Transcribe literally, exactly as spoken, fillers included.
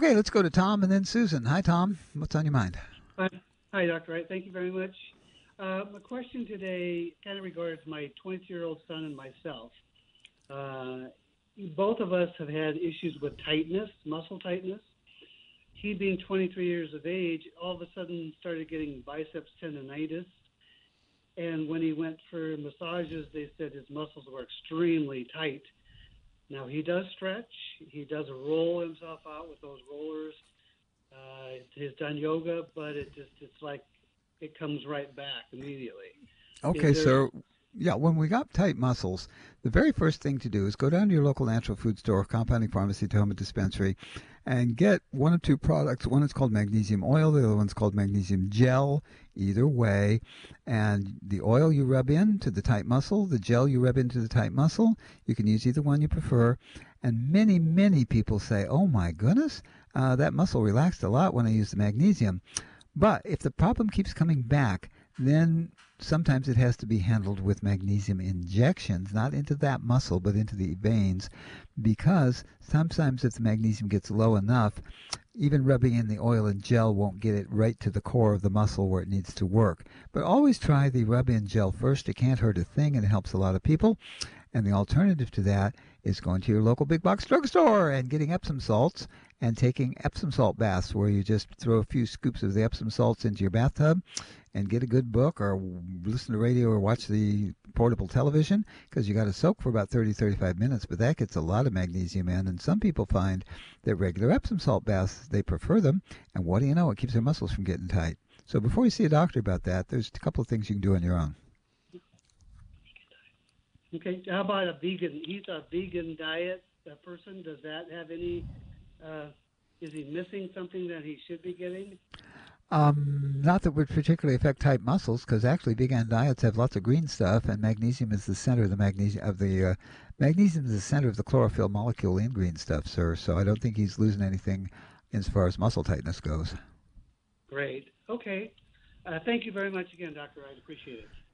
Okay, let's go to Tom and then Susan. Hi, Tom. What's on your mind? Hi, hi, Doctor Wright. Thank you very much. Uh, my question today kind of regards my twenty-two-year-old son and myself. Uh, Both of us have had issues with tightness, muscle tightness. He, being twenty-three years of age, all of a sudden started getting biceps tendonitis. And when he went for massages, they said his muscles were extremely tight. Now, he does stretch. He does roll himself out with those rollers. Uh, he's done yoga, but it just, it's like it comes right back immediately. Is Okay, there, so yeah, when we got tight muscles, the very first thing to do is go down to your local natural food store, compounding pharmacy, Tahoma dispensary, and get one of two products. One is called magnesium oil, the other one's called magnesium gel. Either way, and the oil you rub into the tight muscle, the gel you rub into the tight muscle. You can use either one you prefer. And many, many people say, "Oh my goodness, uh, that muscle relaxed a lot when I used the magnesium." But if the problem keeps coming back, then sometimes it has to be handled with magnesium injections, not into that muscle, but into the veins, because sometimes if the magnesium gets low enough, even rubbing in the oil and gel won't get it right to the core of the muscle where it needs to work. But always try the rub-in gel first. It can't hurt a thing, and it helps a lot of people. And the alternative to that is going to your local big box drugstore and getting Epsom salts and taking Epsom salt baths, where you just throw a few scoops of the Epsom salts into your bathtub and get a good book or listen to radio or watch the portable television, because you got to soak for about thirty, thirty-five minutes, but that gets a lot of magnesium in. And some people find that regular Epsom salt baths, they prefer them. And what do you know? It keeps their muscles from getting tight. So before you see a doctor about that, there's a couple of things you can do on your own. okay, how about a vegan? He's a vegan diet uh, person. Does that have any, uh, is he missing something that he should be getting? Um, not that would particularly affect tight muscles, because actually vegan diets have lots of green stuff, and magnesium is the center of the magnesium of the uh, magnesium is the center of the chlorophyll molecule in green stuff, sir. So I don't think he's losing anything as far as muscle tightness goes. Great. Okay. Uh, thank you very much again, Doctor Wright. Appreciate it.